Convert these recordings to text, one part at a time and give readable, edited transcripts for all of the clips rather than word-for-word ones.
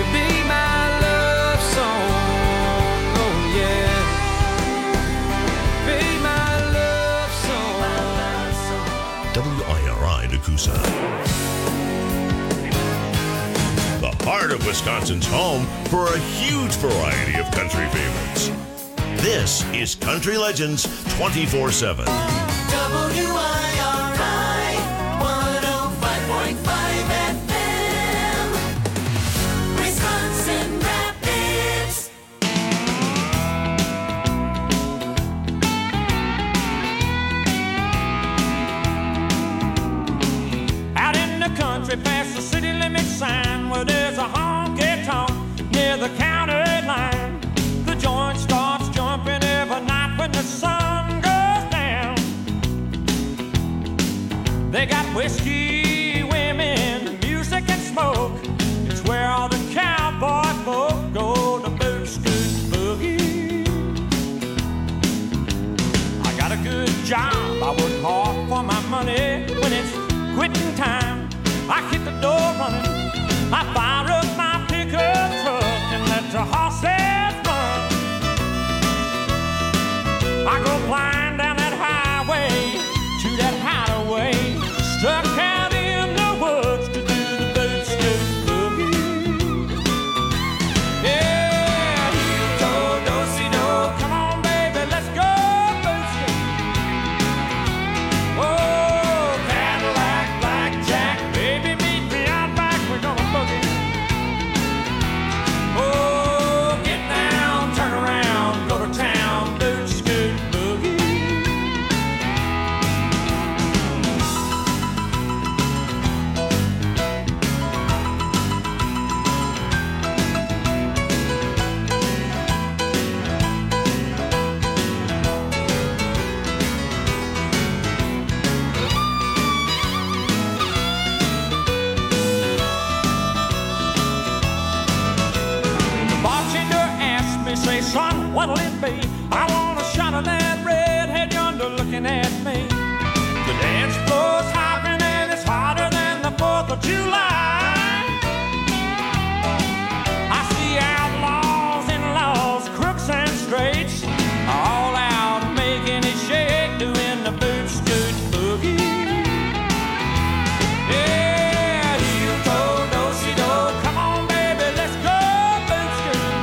be my love song. Oh yeah, be my love song. WIRI Nakusa. The heart of Wisconsin's home for a huge variety of country favorites. This is Country Legends 24/7. WIRI 105.5 FM, Wisconsin Rapids. Out in the country past the city limit sign where there's a honky-tonk near the county line. The joint starts jumping every night when the sun goes down. They got whiskey, women, music and smoke. It's where all the cowboy folk go to boot, scoot, boogie. I got a good job, I work hard for my money. When it's quitting time, I hit the door running. I fire up my pickup truck and let the horses run. I go flying down that highway to that hideaway, stuck out in the woods to do the boot scoot boogie. Yeah, heel-toe, do-si-do, come on baby, let's go boot scoot. Oh, Cadillac, blackjack, baby meet me out back, we're gonna boogie. Oh, get down, turn around, go to town, boot scoot boogie. The bartender asked me, say, son, what'll it be? I want a shot of that redhead yonder looking at me. The dance floor's hopping and it's hotter than the 4th of July. I see outlaws and laws, crooks and straights, all out making it shake, doing the boot scoot boogie. Yeah, heel-toe, do-si-do, come on baby, let's go boot scoot.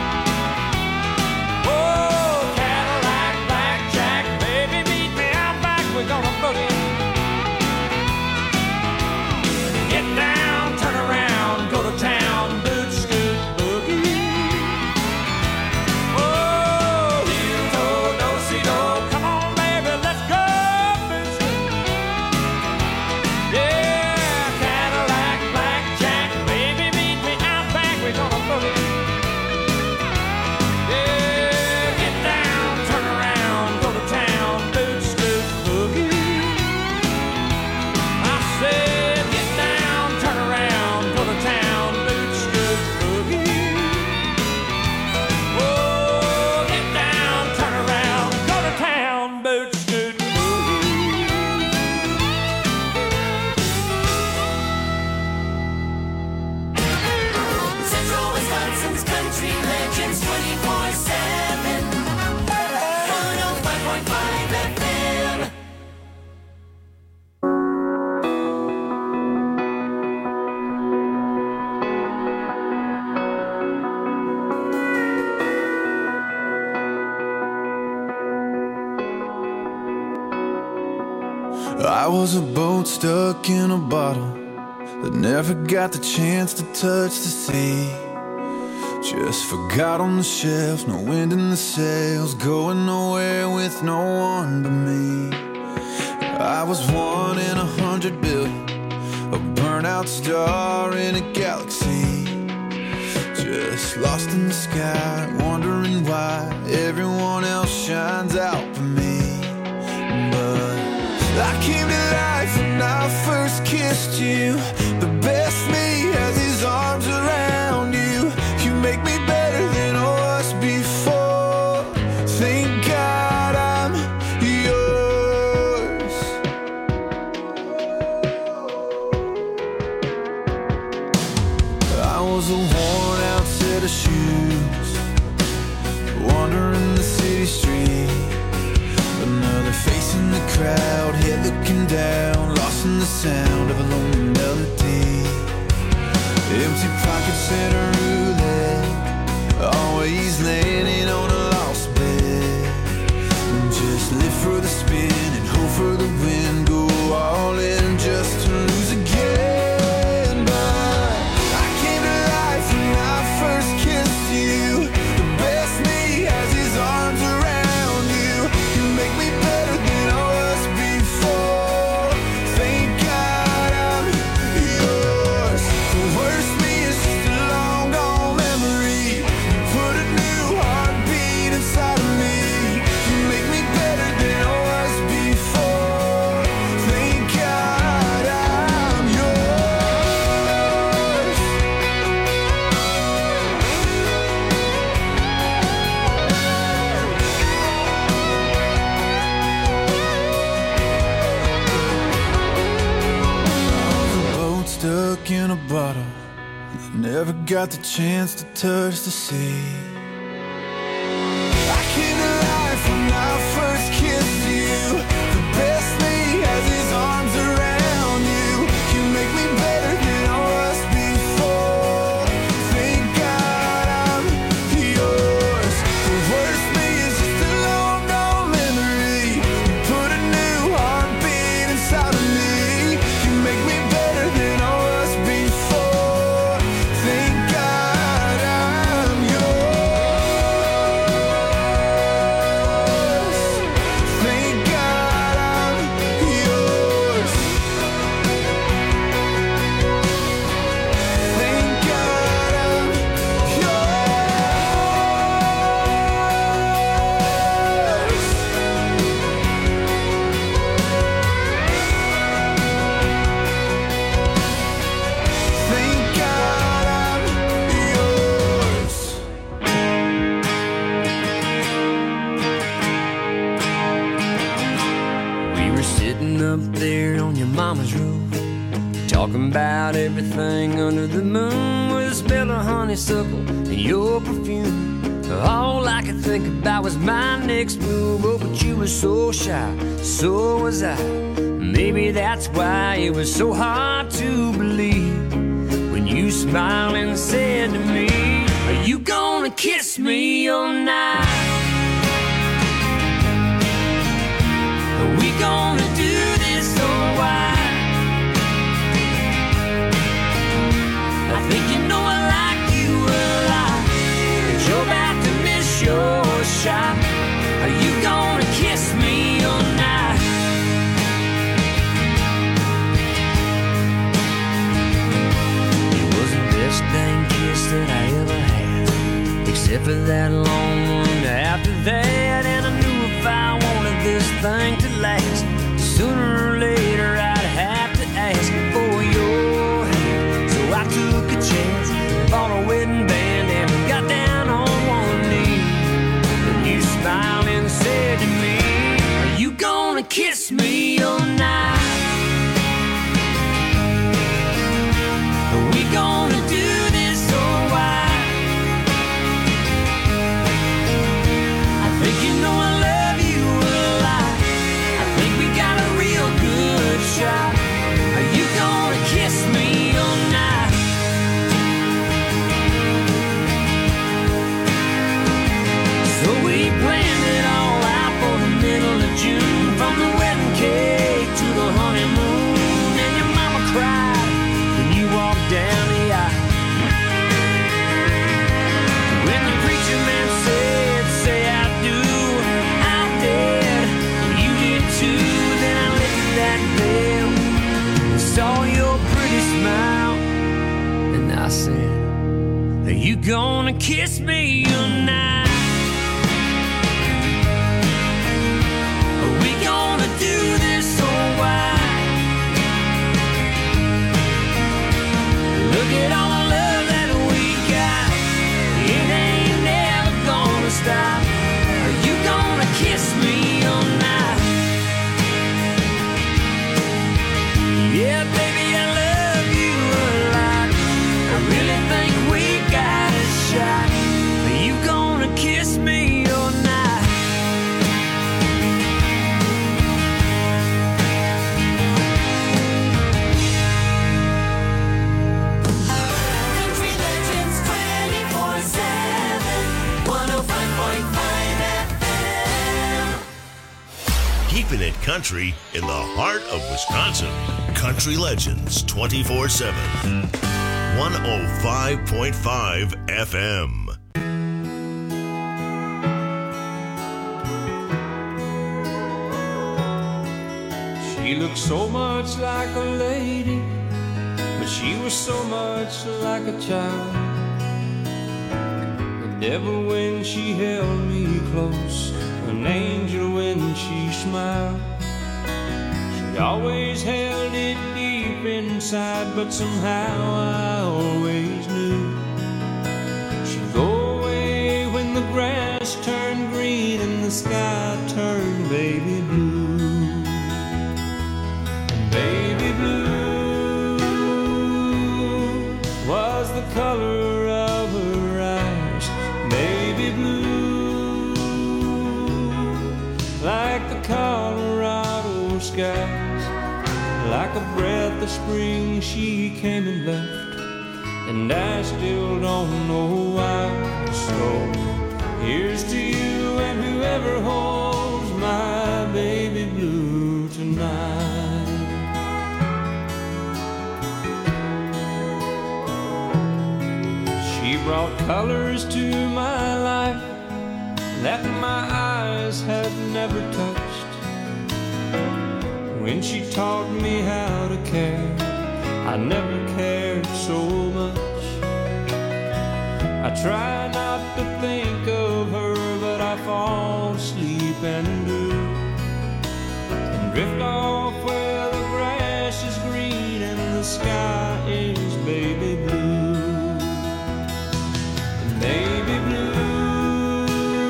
Oh, Cadillac, blackjack, baby meet me out back, we're gonna boogie. Get down, turn around, go to town, boot scoot boogie. Oh, heel-toe, do-si-do, come on baby, let's go boot scoot. Yeah, Cadillac, blackjack, baby meet me out back, we're gonna boogie. Yeah, get down, turn around, go to town, boot scoot boogie. I said, get down, turn around, go to town, boot scoot boogie. Oh, get down, turn around, go to town, boot scoot boogie. Central Wisconsin's Country Legends 24/7, 105.5 FM. I was a boat stuck in a bottle that never got the chance to touch the sea. Just forgot on the shelf, no wind in the sails, going nowhere with no one but me. I was 1 in 100 billion, a burnout star in a galaxy. Just lost in the sky, wondering why everyone else shines out for me. But I came to life when I first kissed you. The best me has his arms around you. You make me better than I was before. Thank God I'm yours. I was was a worn out set of shoes, wandering the city street. Another face in the crowd, head looking down, lost in the sound of a lonely melody. Empty pockets and a roulette, always landing on a lost bet. Just live for the spin and hope for the win, go all in just to lose again. But I came to life when I first kissed you. The best me has his arms around you. You make me better than I was before. Thank God I'm yours. The worst me is just a long gone memory. You put a new heartbeat inside of me. You make me better than I was before. Thank God I'm yours. I was a boat stuck in a bottle, never got the chance to touch the sea. I came to life when I first kissed you. The best me has his arms around you. You make me better than I was before. Thank God I'm yours. The worst me is just a long gone memory. You put a new heartbeat inside of me. You make me better than I was before. Thank God I'm yours. Thank God I'm yours. Thank God I'm yours. Thank God I'm yours. We were sitting up there on your mama's roof, talking about everything under the moon, with a smell of honeysuckle and your perfume. All I could think about was my next move. Oh, but you were so shy, so was I. Maybe that's why it was so hard to believe when you smiled and said to me, "Are you gonna kiss me all night? Are we gonna do this or why?" I think you know I like you a lot, but you're about to miss your shot. Are you gonna kiss me all night? It was the best dang kiss that I ever had, except for that long one after that. And I knew if I wanted this thing to last, sooner or later I'd have to ask for your hand. So I took a chance, bought a wedding band, and got down on one knee. And you smiled and said to me, "Are you gonna kiss me all night? Are we gonna do this or why?" I think you know I love you a lot. I think we got a real good shot. Are you gonna kiss me all night? So we planned it all out for the middle of June, from the wedding cake to the honeymoon. And your mama cried when you walked down the aisle. When the preacher man said, "Say I do," I did. You did too. Then I lifted that veil and saw your pretty smile, and I said, "Are you gonna kiss me tonight? Are we gonna do this or why?" Look at all the love that we got, it ain't never gonna stop. Are you gonna kiss me all night? Yeah, baby, I love you a lot. I really think we country in the heart of Wisconsin. Country Legends 24/7. 105.5 FM. She looked so much like a lady, but she was so much like a child. The devil when she held me close, an angel when she smiled. She always held it deep inside, but somehow I always knew she'd go away when the grass turned green and the sky turned baby blue. Baby blue was the color of her eyes. Baby blue, like the Colorado skies. Like a breath of spring she came and left, and I still don't know why. So here's to you and whoever holds my baby blue tonight. She brought colors to my life that my eyes had never touched. When she taught me how to care, I never cared so much. I try not to think of her, but I fall asleep and do, and drift off where the grass is green and the sky is baby blue. Baby blue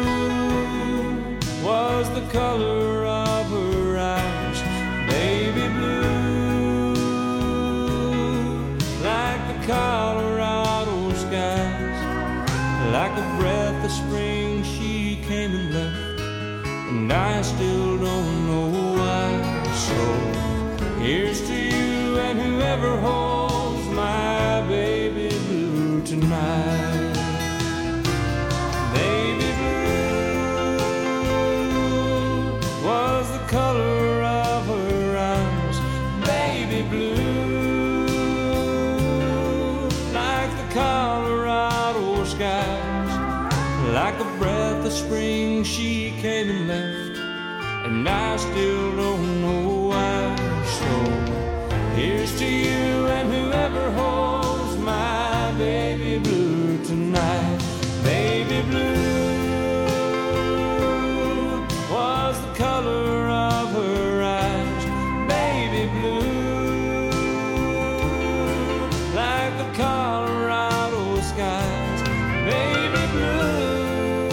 was the color of her eyes. Baby blue, like the Colorado skies. Like a breath of spring she came and left, and I still don't know why. So here's to you and whoever holds my baby blue tonight. Baby blue was the color of her eyes. Baby blue, like the Colorado skies. Like a breath of spring she came and left, and I still don't know why. So here's to you and whoever holds my baby blue tonight. Baby blue was the color of her eyes. Baby blue, like the Colorado skies. Baby blue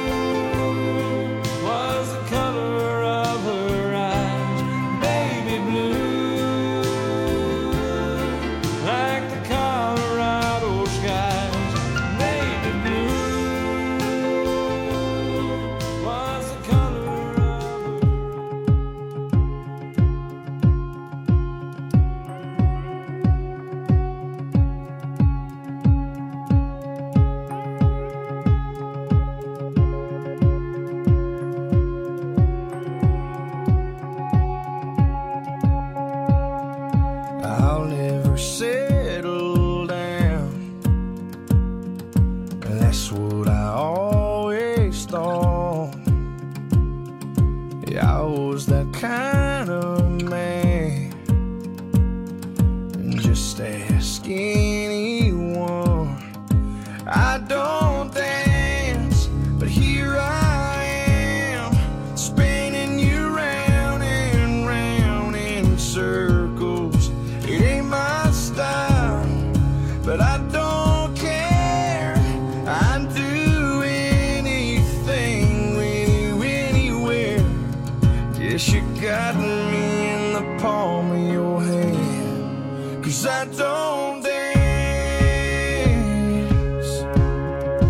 was the color of her eyes. Baby blue, like the Colorado skies. Baby blue was the color of I'll never settle down. That's what I always thought. Yeah, I was that kind of man. And just ask anyone. I don't dance, but here I am, spinning you round and round in circles. It ain't my style, but I don't care. I'd do anything with you anywhere. Guess you got me in the palm of your hand, 'cause I don't dance.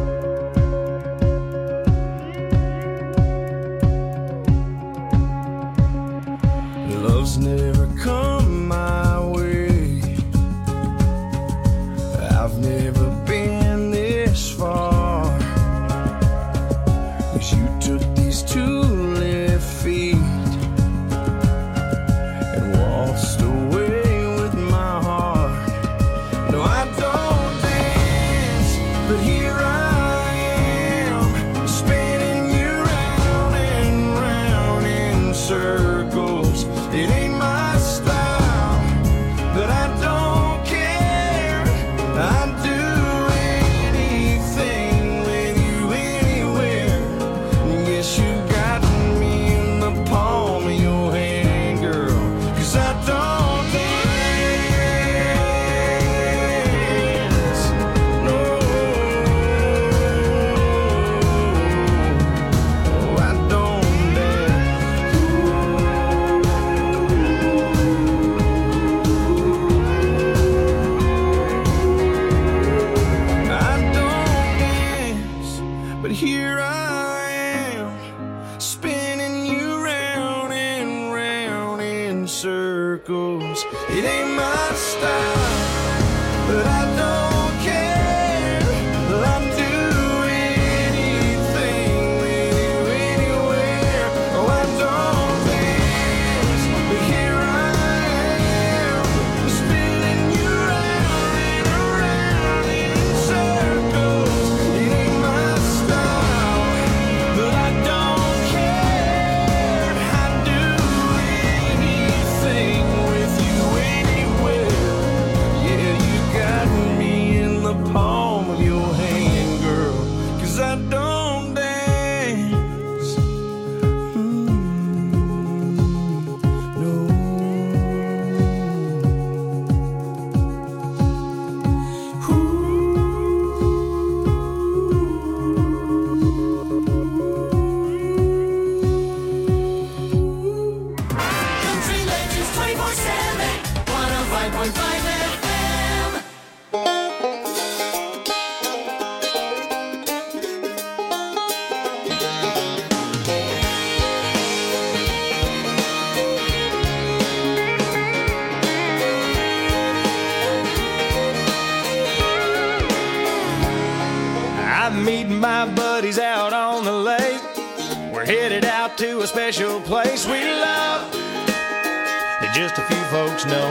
here I am, spinning you round and round in circles. It ain't my style, but I don't care. I'd do anything with you anywhere. Oh, I don't dance, but here I am, spinning you round and around in circles. It ain't my style, but I don't care. I'd do anything with you anywhere. Yeah, you got me in the palm of your hand, girl, 'cause I don't dance. No. Country Legends 24/7, 105.5 FM. I'm meeting my buddies out on the lake. We're headed out to a special place we love that just a few folks know.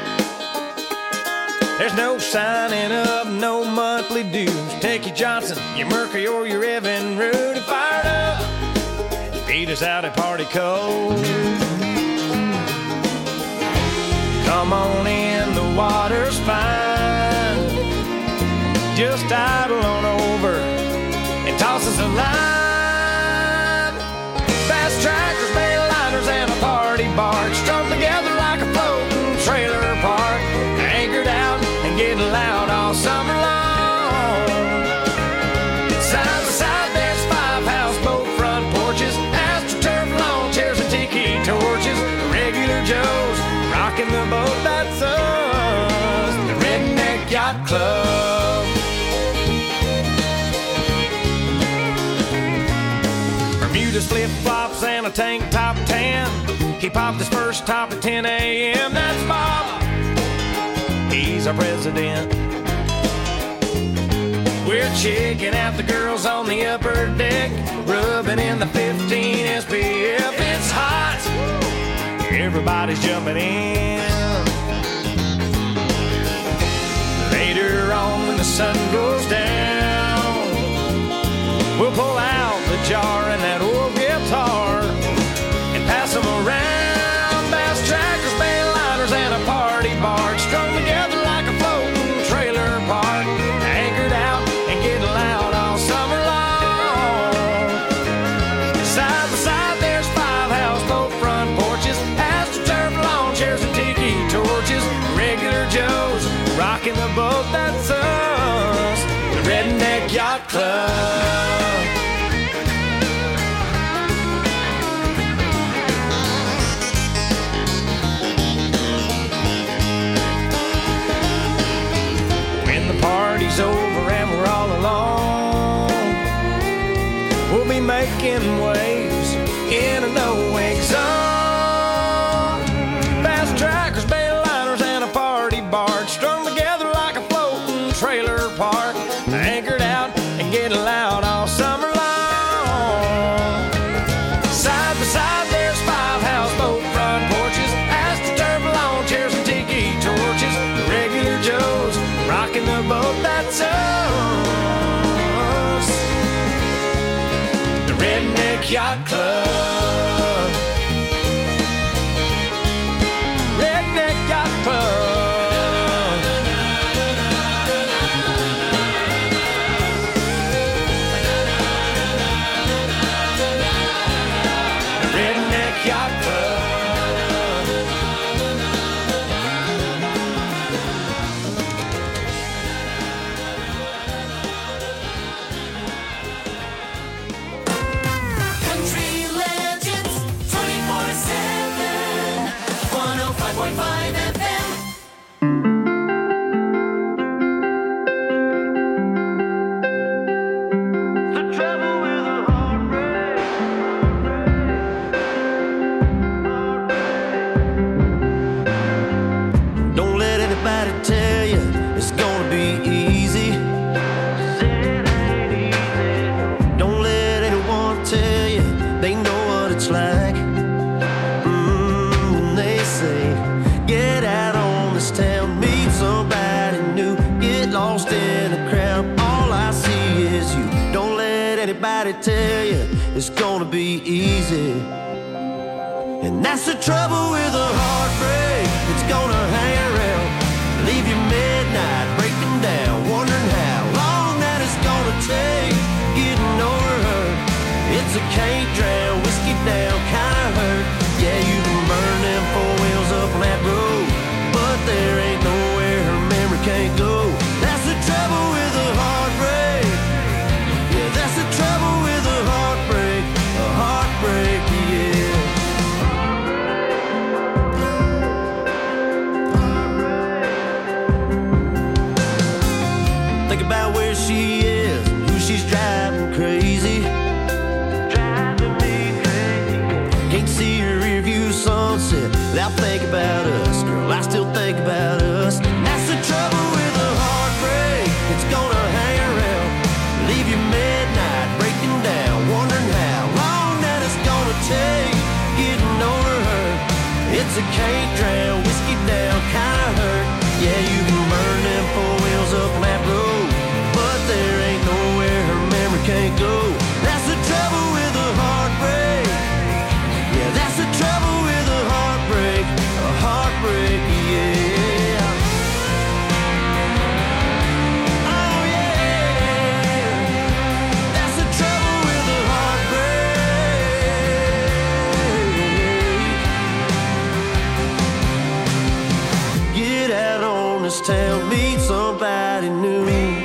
There's no signing up, no monthly dues. Take your Johnson, your Mercury, or your Evan Rudy fired up. Meet us out at Party Cove. Come on in, the water's fine. Just idle on over and toss us a line. Fast trackers, mainliners, and a party barge strung together like a floating trailer park. Anchored out and getting loud all summer long. Side by side, there's 5 houseboat front porches, AstroTurf lawn chairs and tiki torches. Regular Joes rocking the boat, that's us, the Redneck Yacht Club. Bermuda's flip-flops and a tank top tan. He popped his first top at 10 a.m. That's Bob. He's our president. We're checking out the girls on the upper deck, rubbing in the 15 SPF. It's hot. Everybody's jumping in. Later on when the sun goes down, we'll pull out the jar and that old guitar and pass them around. Bass trackers, mainliners, and a party barge strung together like a floating trailer park. Anchored out and getting loud all summer long. Side by side, there's 5 houseboat front porches, AstroTurf lawn chairs and tiki torches. Regular Joes rocking the boat, that's us, the Redneck Yacht Club. When the party's over and we're all alone, we'll be making waves in a no-wake zone. Fast trackers, mainliners, and a party barge strung together like a floating trailer park. Anchored out and getting loud all summer long. Side by side, there's 5 houseboat front porches, AstroTurf lawn chairs and tiki torches. Regular Joes rocking the boat, that's us, the Redneck Yacht Club. Redneck Yacht Club. The Redneck Yacht Club. Country anybody tell you it's gonna be easy. And that's the trouble with a heartbreak. It's gonna hang around, leave you midnight breaking down, wondering how long that it's gonna take getting over her. It's a can't drown, whiskey down kinda hurt. Yeah, you can burn them four wheels up on that road, but there ain't nowhere her memory can't go. That's the trouble with a heartbreak. Yeah, that's the trouble with a heartbreak. A heartbreak, yeah. Think about where she is, who she's driving crazy. Driving me crazy. Can't see her rearview sunset without thinking about us. Girl, I still think about us. That's the trouble with a heartbreak. It's gonna hang around, leave you midnight breaking down, wondering how long that it's gonna take getting over her. It's a can't drown, whiskey down kinda hurt. Yeah, you can burn them four wheels up on that road, but there ain't nowhere her memory can't go. That's the trouble with a heartbreak. Yeah, that's the trouble with a heartbreak. A heartbreak, yeah. Oh yeah, that's the trouble with a heartbreak. Get out on this town, meet somebody new.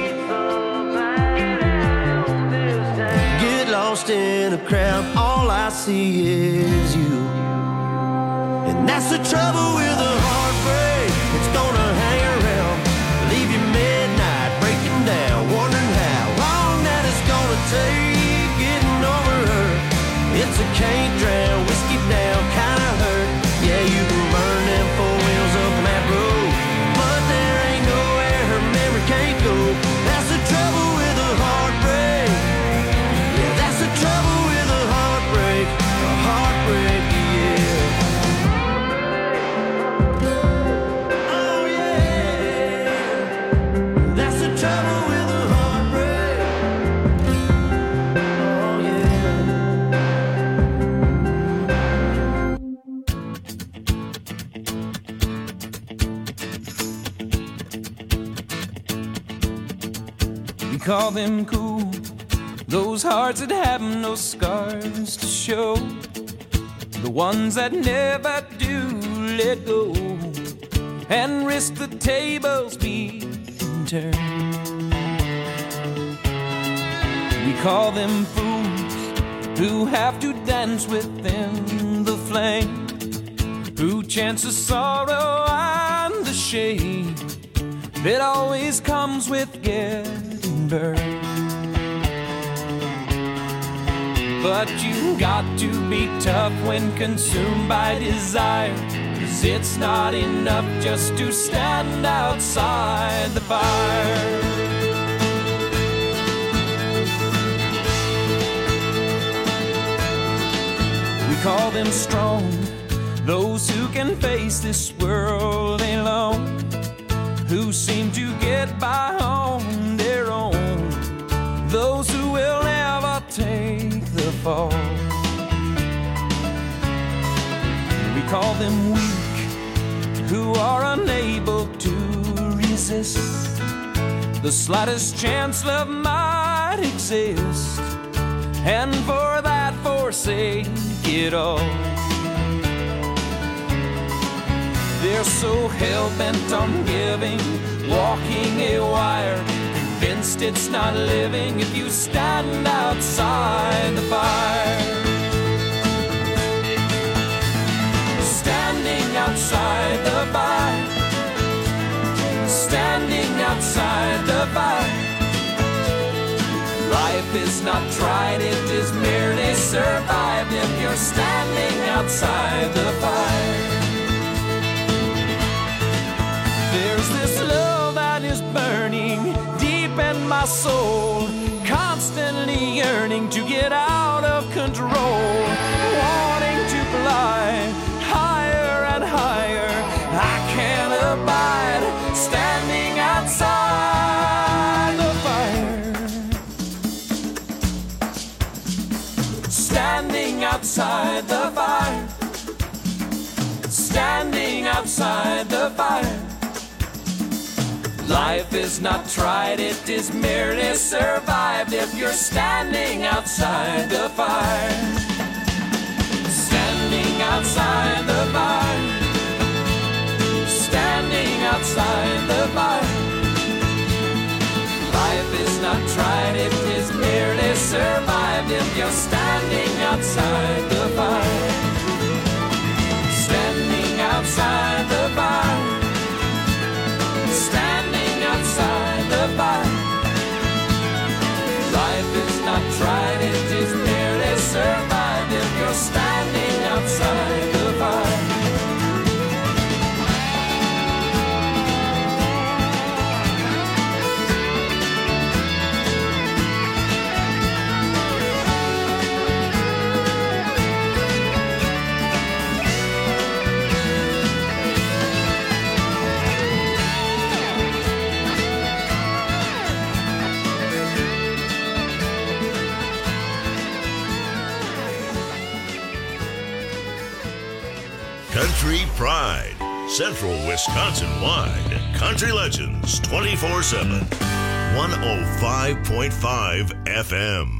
Get lost in a crowd, all I see is you. And that's the trouble with a heartbreak. It's gonna hang around, leave you midnight breaking down, wondering how long that it's gonna take getting over her. It's a can't drown, whiskey down kinda hurt. Yeah, you can burn them four wheels up on that road, but there ain't nowhere her memory can't go. That's the trouble with a heartbreak. Yeah, that's the trouble with a heartbreak. A heartbreak, yeah. Oh yeah, that's the trouble with a heartbreak. Oh yeah. We call them cool, those hearts that have no scars to show, the ones that never do let go and risk the tables being turned. We call them fools who have to dance within the flame, who chance the sorrow and the shame that always comes with getting burned. But you got to be tough when consumed by desire, 'cause it's not enough just to stand outside the fire. We call them strong, those who can face this world alone, who seem to get by on their own, those who will never take the fall. We call them weak, who are unable to resist the slightest chance love might exist, and for that forsake it all. They're so hell-bent on giving, walking a wire, convinced it's not living if you stand outside the fire. Standing outside the fire, standing outside the fire. Life is not tried, it is merely survived if you're standing outside the fire. There's this love that is burning deep in my soul, constantly yearning to get out of control, wanting to fly higher and higher. I can't abide standing outside the fire. outside the fire. Standing outside the fire. Life is not tried, it is merely survived if you're standing outside the fire. Standing outside the fire. Standing outside the fire. Life is not tried, it is merely survived if you're standing outside the fire. Standing outside the fire. Standing outside the fire. Life is not tried, it is merely survived if you're standing outside the fire. Country Pride, Central Wisconsin-wide. Country Legends 24/7. 105.5 FM.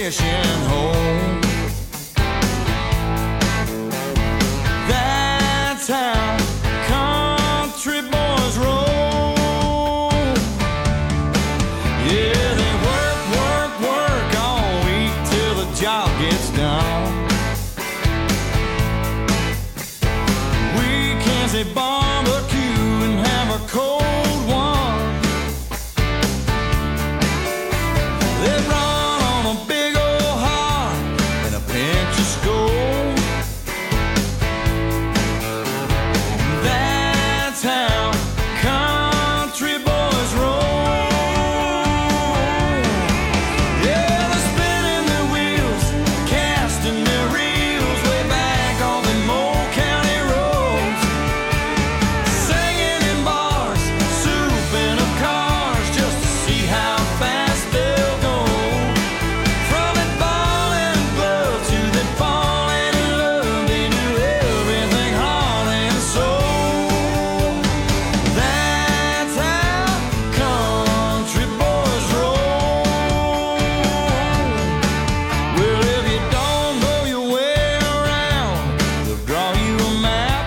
fishing hole. That's how country boys roll. Yeah, they work all week till the job gets done. Weekends they barbecue and have a cold one. They run on a big old heart and a pinch of Skoal. That's how country boys roll. Yeah, they're spinning their wheels, casting their reels way back on the Moe County roads, singing in bars, souping up cars just to see how fast they'll go. From it balling in love to that falling in love, they do everything heart and soul. That's how country boys roll. Well, if you don't know your way around, they'll draw you a map.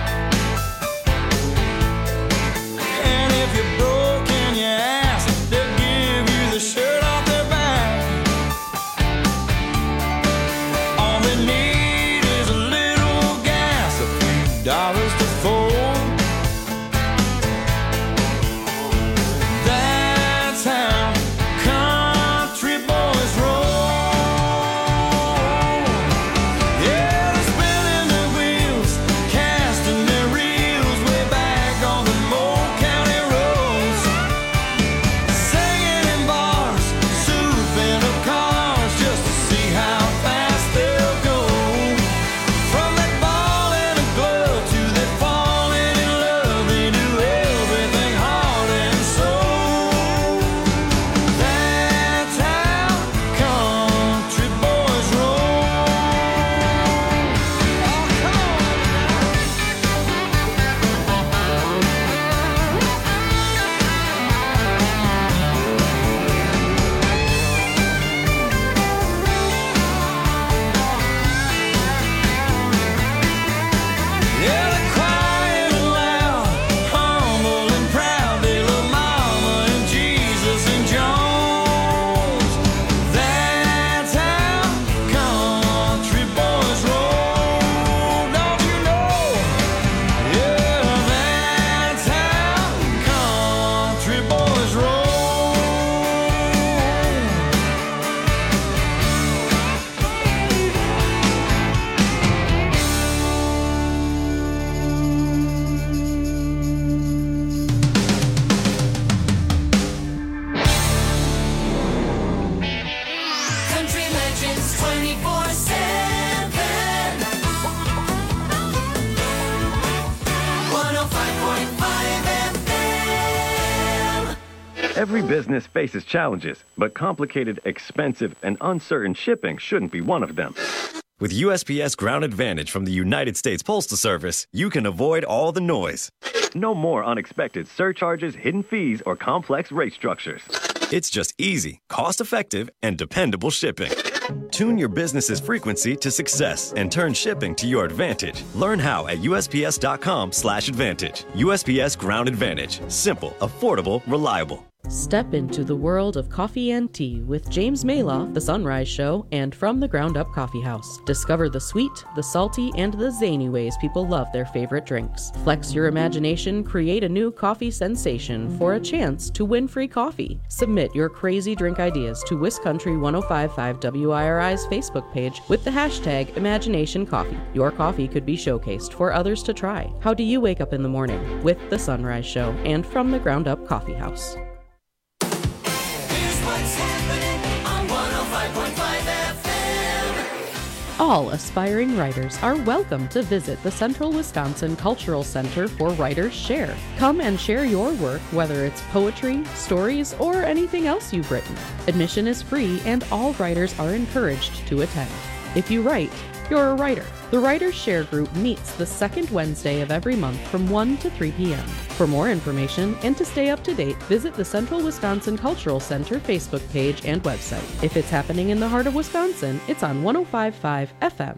And if you're broke in your ass, they'll give you the shirt off their back. All they need is a little gas, a few dollars to fold. That's how country boys roll. Yeah, they're spinning their wheels, casting their reels way back on the Moe County roads, singing in bars, souping up cars just to see how fast they'll go. From that ball and a glove to that falling in love, they do everything heart and soul. That's how country boys roll. Oh, come on. Yeah, they're quiet and loud, humble and proud. They love Mama and Jesus and Jones. That's how country boys roll. Don't you know? Yeah, that's how country boys roll. Country Legends 24/7. 105.5 FM. Every business faces challenges, but complicated, expensive, and uncertain shipping shouldn't be one of them. With USPS Ground Advantage from the United States Postal Service, you can avoid all the noise. No more unexpected surcharges, hidden fees, or complex rate structures. It's just easy, cost-effective, and dependable shipping. Tune your business's frequency to success and turn shipping to your advantage. Learn how at USPS.com/advantage. USPS Ground Advantage. Simple, affordable, reliable. Step into the world of coffee and tea with James Maloff, The Sunrise Show, and From the Ground Up Coffee House. Discover the sweet, the salty, and the zany ways people love their favorite drinks. Flex your imagination, create a new coffee sensation for a chance to win free coffee. Submit your crazy drink ideas to WisCountry 1055 WIRI's Facebook page with the hashtag #ImaginationCoffee. Your coffee could be showcased for others to try. How do you wake up in the morning? With The Sunrise Show and From the Ground Up Coffee House. Here's what's happening on 105.5 FM. All aspiring writers are welcome to visit the Central Wisconsin Cultural Center for Writers Share. Come and share your work, whether it's poetry, stories, or anything else you've written. Admission is free and all writers are encouraged to attend. If you write, you're a writer. The Writers Share Group meets the second Wednesday of every month from 1 to 3 p.m. For more information and to stay up to date, visit the Central Wisconsin Cultural Center Facebook page and website. If it's happening in the heart of Wisconsin, it's on 105.5 FM.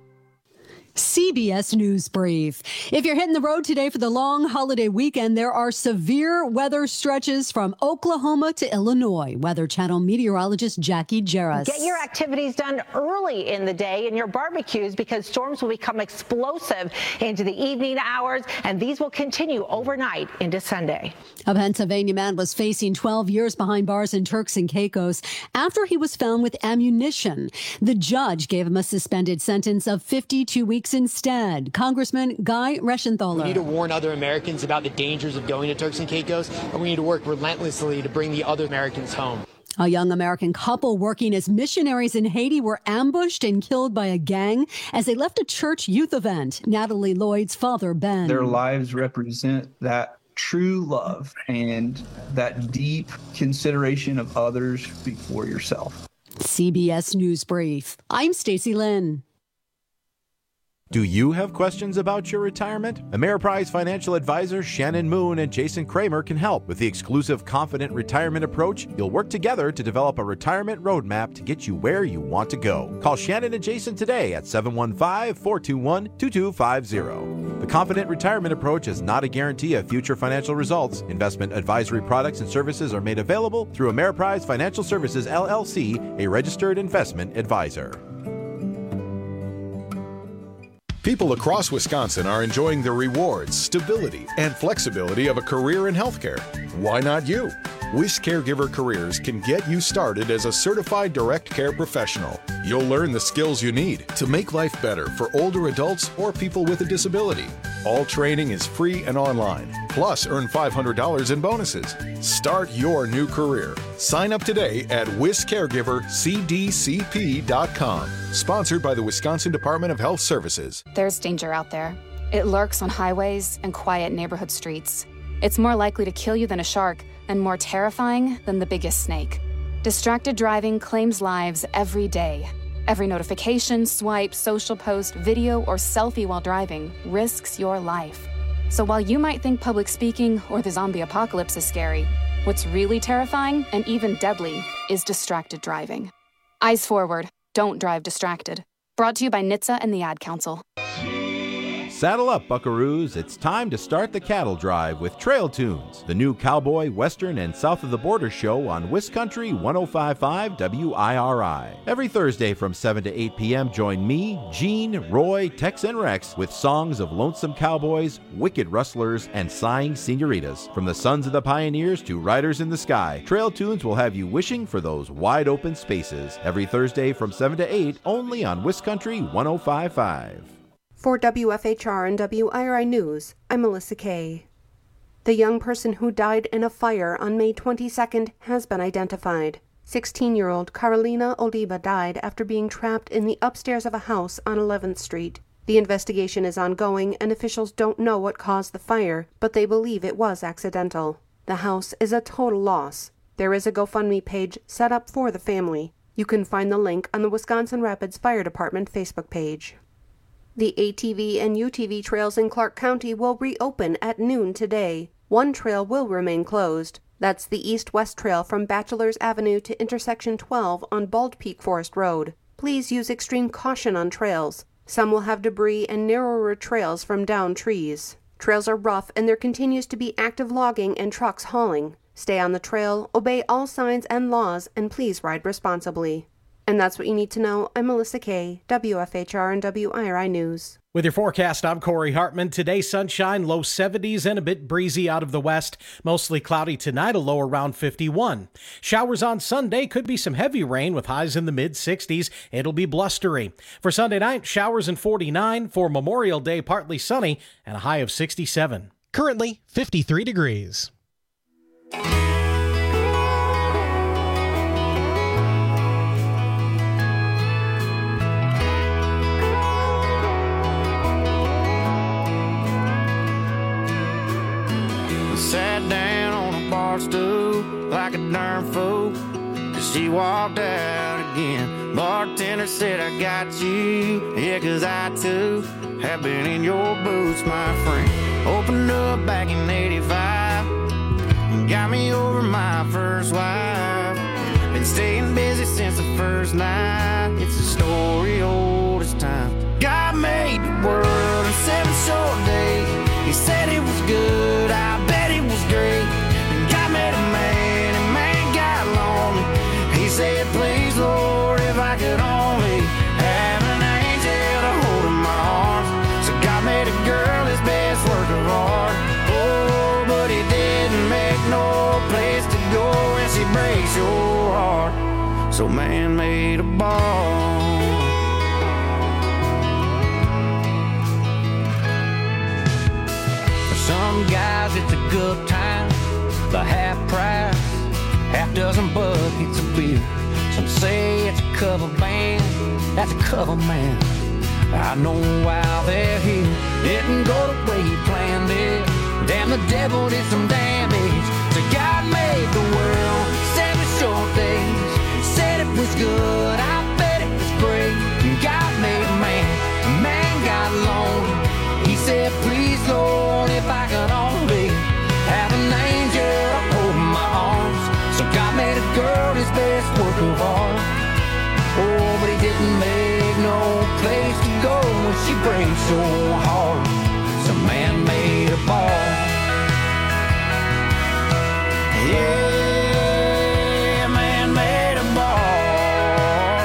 CBS News Brief. If you're hitting the road today for the long holiday weekend, there are severe weather stretches from Oklahoma to Illinois. Weather Channel meteorologist Jackie Jarras. Get your activities done early in the day and your barbecues because storms will become explosive into the evening hours, and these will continue overnight into Sunday. A Pennsylvania man was facing 12 years behind bars in Turks and Caicos after he was found with ammunition. The judge gave him a suspended sentence of 52 weeks instead. Congressman Guy Reschenthaler. We need to warn other Americans about the dangers of going to Turks and Caicos, and we need to work relentlessly to bring the other Americans home. A young American couple working as missionaries in Haiti were ambushed and killed by a gang as they left a church youth event. Natalie Lloyd's father, Ben. Their lives represent that true love and that deep consideration of others before yourself. CBS News Brief. I'm Stacey Lynn. Do you have questions about your retirement? Ameriprise financial advisors Shannon Moon and Jason Kramer can help. With the exclusive Confident Retirement Approach, you'll work together to develop a retirement roadmap to get you where you want to go. Call Shannon and Jason today at 715-421-2250. The Confident Retirement Approach is not a guarantee of future financial results. Investment advisory products and services are made available through Ameriprise Financial Services, LLC, a registered investment advisor. People across Wisconsin are enjoying the rewards, stability, and flexibility of a career in healthcare. Why not you? Wish Caregiver Careers can get you started as a certified direct care professional. You'll learn the skills you need to make life better for older adults or people with a disability. All training is free and online. Plus, earn $500 in bonuses. Start your new career. Sign up today at WisCaregiverCDCP.com. Sponsored by the Wisconsin Department of Health Services. There's danger out there. It lurks on highways and quiet neighborhood streets. It's more likely to kill you than a shark and more terrifying than the biggest snake. Distracted driving claims lives every day. Every notification, swipe, social post, video, or selfie while driving risks your life. So while you might think public speaking or the zombie apocalypse is scary, what's really terrifying and even deadly is distracted driving. Eyes forward. Don't drive distracted. Brought to you by NHTSA and the Ad Council. Saddle up, buckaroos. It's time to start the cattle drive with Trail Tunes, the new cowboy, western, and south of the border show on WisCountry 105.5 WIRI. Every Thursday from 7 to 8 p.m., join me, Gene, Roy, Tex, and Rex with songs of lonesome cowboys, wicked rustlers, and sighing senoritas. From the sons of the pioneers to riders in the sky, Trail Tunes will have you wishing for those wide open spaces. Every Thursday from 7 to 8, only on WisCountry 105.5. For WFHR and WIRI News, I'm Melissa Kay. The young person who died in a fire on May 22nd has been identified. 16-year-old Carolina Oliva died after being trapped in the upstairs of a house on 11th Street. The investigation is ongoing and officials don't know what caused the fire, but they believe it was accidental. The house is a total loss. There is a GoFundMe page set up for the family. You can find the link on the Wisconsin Rapids Fire Department Facebook page. The ATV and UTV trails in Clark County will reopen at noon today. One trail will remain closed. That's the east-west trail from Bachelors Avenue to intersection 12 on Bald Peak Forest Road. Please use extreme caution on trails. Some will have debris and narrower trails from downed trees. Trails are rough and there continues to be active logging and trucks hauling. Stay on the trail, obey all signs and laws, and please ride responsibly. And that's what you need to know. I'm Melissa Kay, WFHR and WIRI News. With your forecast, I'm Corey Hartman. Today, sunshine, low 70s and a bit breezy out of the west. Mostly cloudy tonight, a low around 51. Showers on Sunday, could be some heavy rain with highs in the mid-60s. It'll be blustery. For Sunday night, showers in 49. For Memorial Day, partly sunny and a high of 67. Currently, 53 degrees. Sat down on a bar stool like a darn fool. Just She walked out again. Bartender said, I got you. Yeah, 'cause I too have been in your boots, my friend. Opened up back in 85 and got me over my first wife. Been staying busy since the first night. It's a story old as time. God made the world in 7 short days. He said it was good, I bet it was great. And God made a man, and man got lonely. He said, please, Lord, if I could only have an angel to hold in my arms. So God made a girl his best work of art. Oh, but he didn't make no place to go when she breaks your heart. So man made a ball. For some guys it's a good time, the half price, half dozen buckets of beer. Some say it's a cover band, that's a cover man. I know while they're here, didn't go the way you planned it. Damn, the devil did some damage. So God made the world 7 short days. Said it was good, I bet it was great. And God made a man got lonely. He said, please, Lord, if I could only have an angel to hold in my arms. So God made a girl his best work of art. Oh, but he didn't make no place to go when she breaks so hard. So man made a ball. Yeah, man made a ball.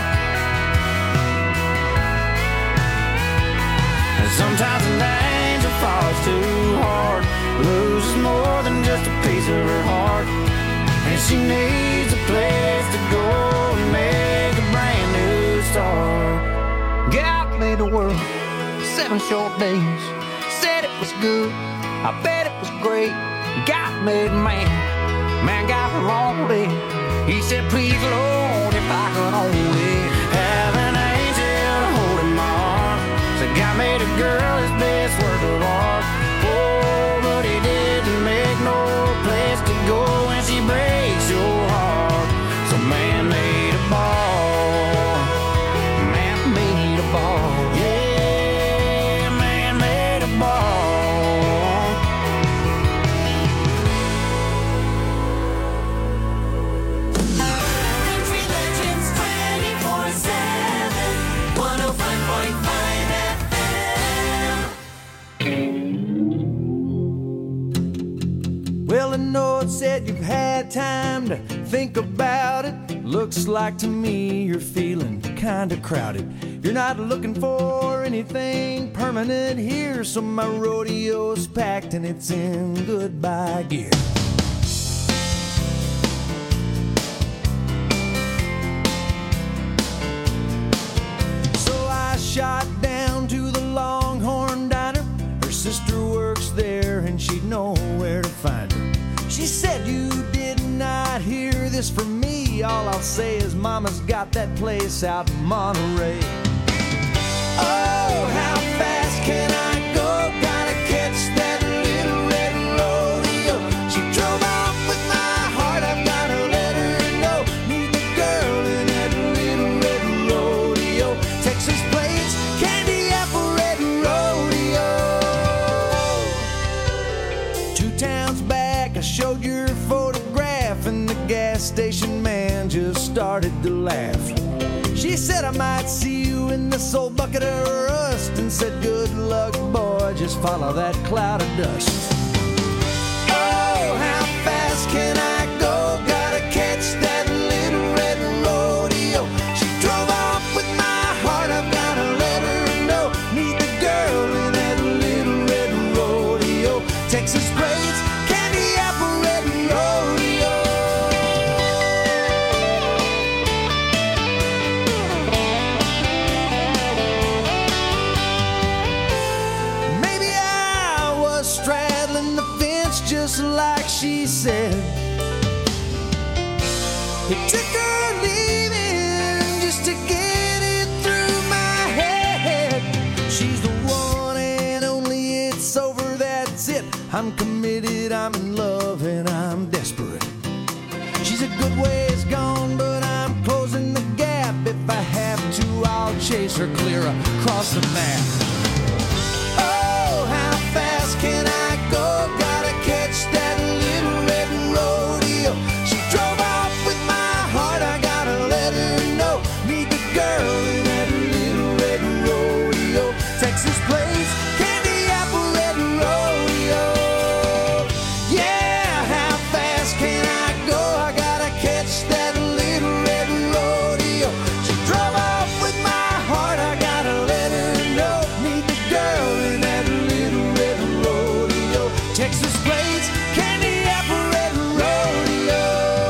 And sometimes an angel falls too hard, loses more than just a piece of her heart. And she needs a place to go and make a brand new start. God made the world 7 short days. Said it was good, I bet it was great. God made man got lonely. He said, please, Lord, if I could only have an angel to hold in my arms. So God made a girl his best work of art. Oh, but he didn't make no place to go when she breaks your heart. So man made a ball. Man made a ball. Yeah, man made a ball. Country Legends 24/7, 105.5 FM. Well, I know it said you've had time to think about it. Looks like to me you're feeling kinda crowded. You're not looking for anything permanent here, so my rodeo's packed and it's in goodbye gear. So I shot down to the Longhorn Diner. Her sister works there and she'd know where to find her. She said, you did not hear this from me. All I'll say is Mama's got that place out in Monterey. Oh, how fast can I go? Gotta catch that little red rodeo. She drove off with my heart, I've gotta let her know. Meet the girl in that little red rodeo. Texas plains, candy apple red rodeo. 2 towns back, I showed your photograph, and the gas station man just started to laugh. She said I might see you in this old bucket of rust, and said good luck, boy, just follow that cloud of dust. Oh, how fast can I go? Gotta catch that little red rodeo. She drove off with my heart, I've gotta let her know. Meet the girl in that little red rodeo. Texas braids, candy apple red rodeo. Maybe I was straddling the fence just like she said. It took her leaving just to get it through my head. She's the one and only, it's over, that's it. I'm committed, I'm in love, and I'm desperate. She's a good ways gone, but I'm chase her clear across the map. Oh, how fast can I go? Gotta catch that little red rodeo. She drove off with my heart, I gotta let her know. Meet the girl in that little red rodeo. Texas Plains, Candy Apple Red Rodeo. Yeah, how fast can I go? I gotta catch that little red rodeo. She drove off with my heart, I gotta let her know. Meet the girl in that little red rodeo. Texas Plains, Candy Apple Red Rodeo.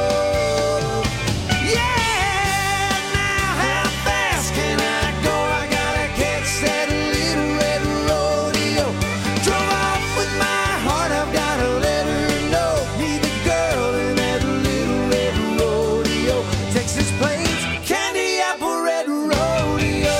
Yeah, now how fast can I go? I gotta catch that little red rodeo. Drove off with my heart, I've gotta let her know. Meet the girl in that little red rodeo. Texas Plains, Candy Apple Red Rodeo.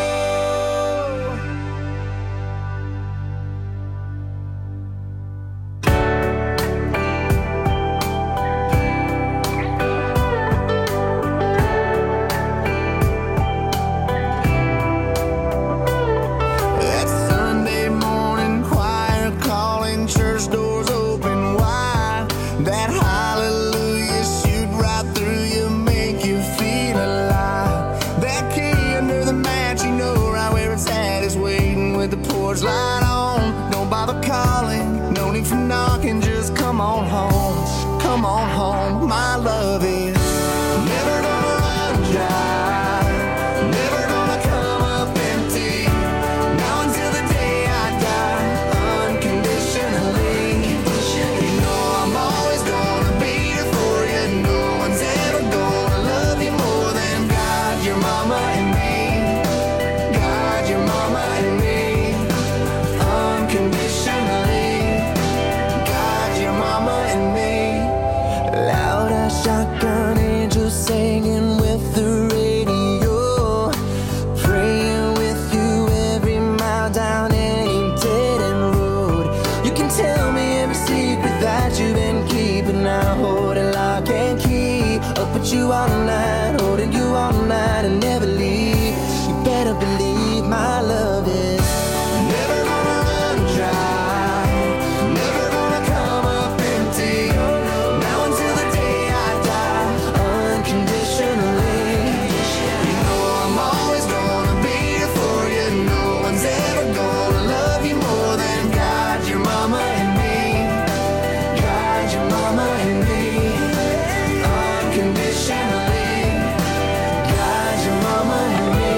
That Sunday morning choir calling, church doors open wide. That hallelujah shoot right through you, make you feel alive. That key under the mat, you know right where it's at, is waiting with the porch light on. Don't bother calling, no need for knocking, just come on home. Come on home, my love is never gonna run dry. Never gonna come up empty. Now until the day I die, unconditionally. You know I'm always gonna be here for you. No one's ever gonna love you more than God, your mama and me. God, your mama and me. Unconditionally. God, your mama and me. Loud as shotgun angels singing with the radio, praying with you every mile down any dead end road. You can tell me every secret that you've been keeping. I hold it lock and key. Up with you all night, holding you all night and never leave. You better believe my love is never gonna run dry. Never gonna come up empty. Now until the day I die, unconditionally. You know I'm always gonna be here for you. No one's ever gonna love you more than God, your mama and me. God, your mama and me. Unconditionally. God, your mama and me.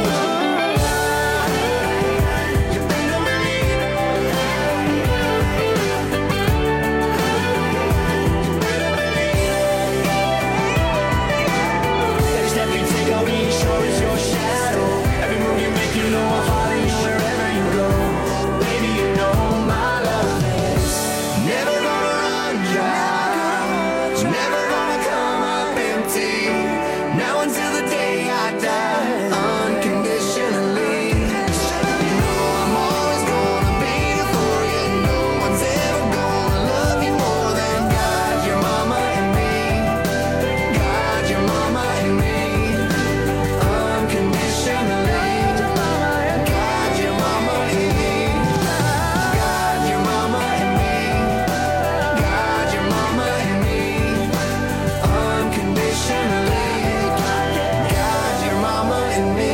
You better believe it. Every step you take on me sure is your shadow. Every move you make, you know I'll follow you wherever you go. Baby, you know my love is never gonna run dry. Never gonna come up empty. Now until the day I die, unconditionally. You know I'm always gonna be here for you. No one's ever gonna love you more than God, your mama and me. God, your mama and me. Unconditionally. God, your mama and me. God, your mama and me. God, your mama and me. Unconditionally. God, your mama and me.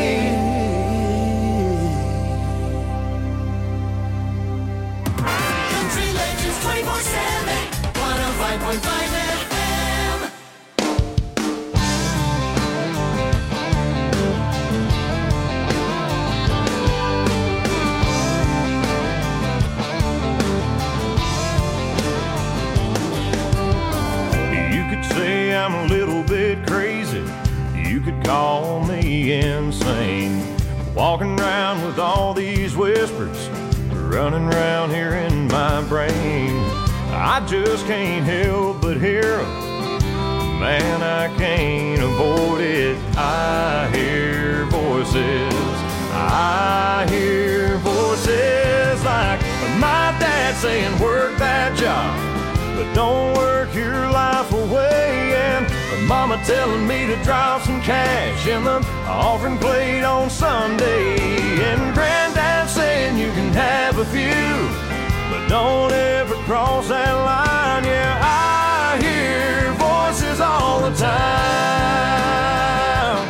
Country Legends 24/7, 105.5 FM. You could say I'm a little bit crazy. You could call me insane. Walking around with all these whispers running around here in my brain. I just can't help but hear 'em. Man, I can't avoid it. I hear voices. I hear voices like my dad saying, work that job, but don't work your life away. And mama telling me to drop some cash in the offering plate on Sunday. And Granddad saying you can have a few, but don't ever cross that line. Yeah, I hear voices all the time.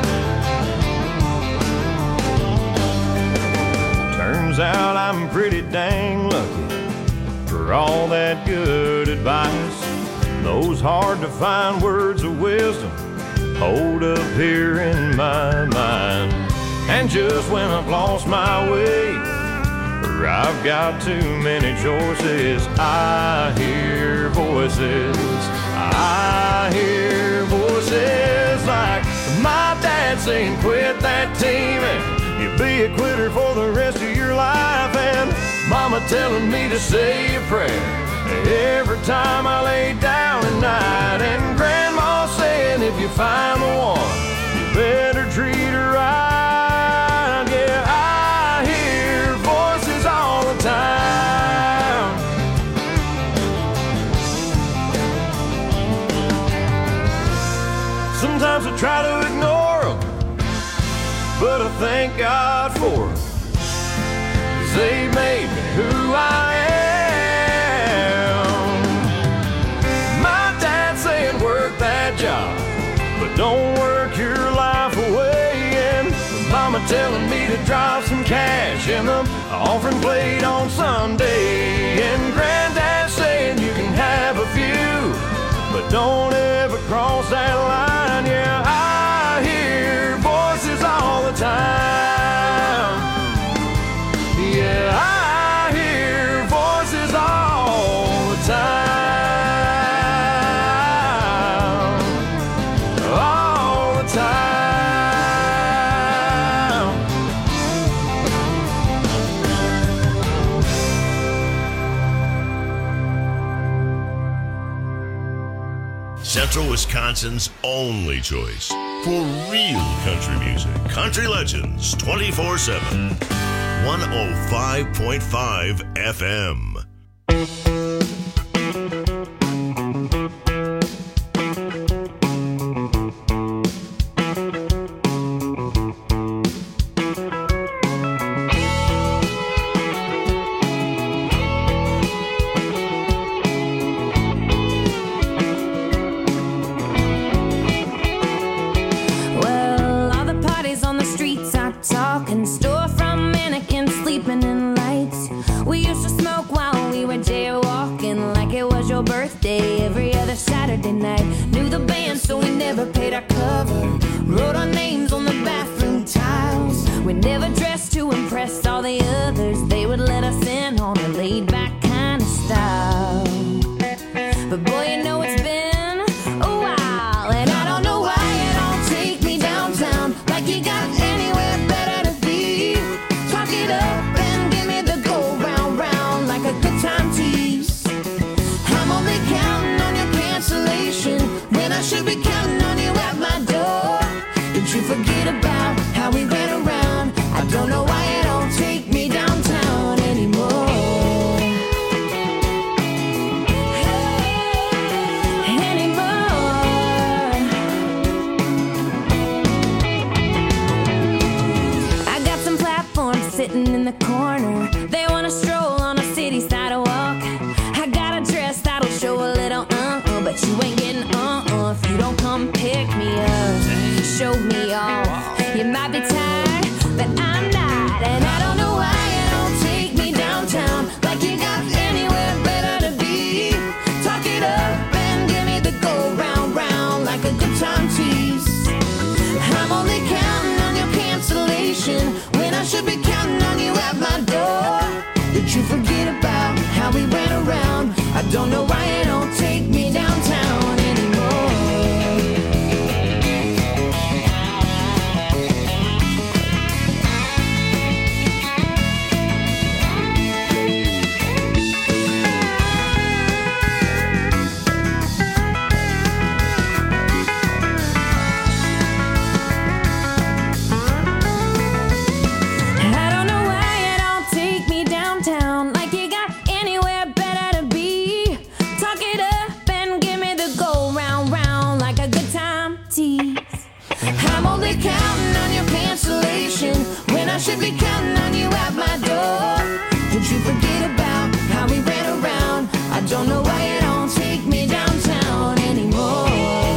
Turns out I'm pretty dang lucky for all that good advice. Those hard to find words of wisdom hold up here in my mind. And just when I've lost my way, or I've got too many choices, I hear voices. I hear voices like my dad saying quit that team and you'll be a quitter for the rest of your life. And Mama telling me to say a prayer every time I lay down at night. And Grandma saying if you find the one, you better treat her right. Yeah, I hear voices all the time. Sometimes I try to ignore them, but I thank God for them, 'cause they made me who I am. My dad saying work that job, but don't work your life away. And Mama telling me to drop some cash in the offering plate on Sunday. And Granddad saying you can have a few, but don't ever cross that line. Yeah, I hear voices all the time. Yeah, I hear voices all the time. All the time. Central Wisconsin's only choice for real country music. Country Legends 24/7. 105.5 FM. Well, all the parties on the streets are talking, storefront mannequins sleeping in lights. We used to smoke while we were jaywalking like it was your birthday every other Saturday night. Knew the band, so we never paid our cover. Wrote our names on the bathroom tiles. We never dressed to impress all the others. They would let us in on a laid-back kind of style. But boy, you know it's been a while, and I don't know why you don't take me downtown like you got anywhere better to be. Talk it up and give me the go round round like a good time tease. I'm only counting on your cancellation when I should be counting on you at my door. Did you forget about how we ran around? I don't know why you don't take me downtown anymore. I got some platforms sitting in the corner. They wanna stroll on a city sidewalk. I got a dress that'll show a little but you ain't getting if you don't come pick me up, show me off. You might be tired, but I'm not, and I don't know why you don't take me downtown like you got anywhere better to be. Talk it up and give me the go round round like a good time tease. I'm only counting on your cancellation when I should be counting on you at my door. Did you forget about how we ran around? I don't know why you don't take me downtown anymore. I don't know why you don't take me downtown like you got anywhere better to be. Talk it up and give me be counting on your cancellation when I should be counting on you at my door. Did you forget about how we ran around? I don't know why you don't take me downtown anymore.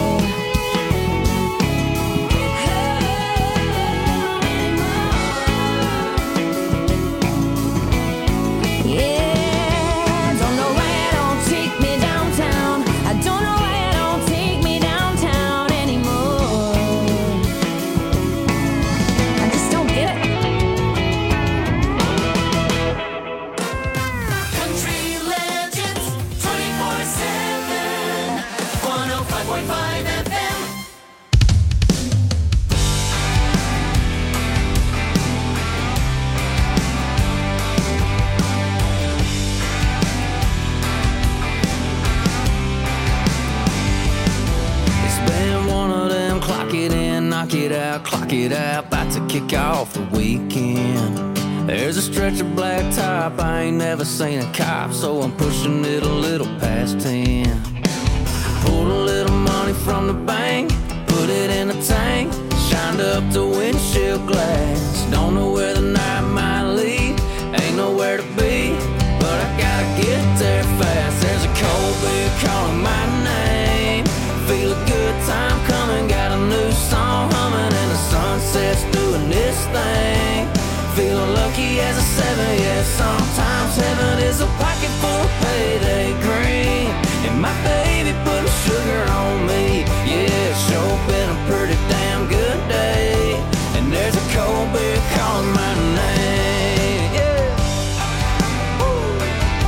Knock it out, clock it out, about to kick off the weekend. There's a stretch of black top, I ain't never seen a cop, so I'm pushing it a little past 10. Pulled a little money from the bank, put it in a tank, shined up the windshield glass. Don't know where the night might lead, ain't nowhere to be, but I gotta get there fast. There's a cold beer calling my name, feel a good time coming, got a new song humming, and the sunset's doing this thing. Feeling lucky as a 7, yeah, sometimes heaven is a pocket full of payday green. And my baby putting sugar on me, yeah, it's sure been a pretty damn good day. And there's a cold beer calling my name, yeah. Woo.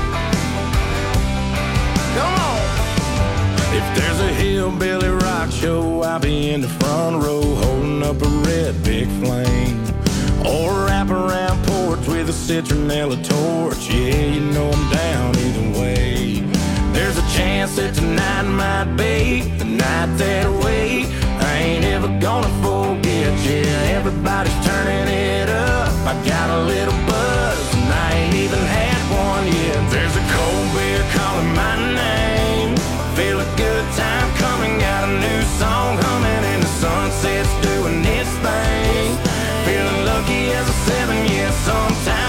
Come on. If there's a hillbilly rock show, I'll be in the front row holding up a red big flame. Or a wrap-around porch with a citronella torch. Yeah, you know I'm down either way. There's a chance that tonight might be the night that I wait. I ain't ever gonna forget, yeah, everybody's turning it up. I got a little buzz and I ain't even had one yet. There's a cold beer calling my name, feel a good time coming, got a new song humming, and the sunset's doing its thing. Feeling lucky as a 7, yeah, sometimes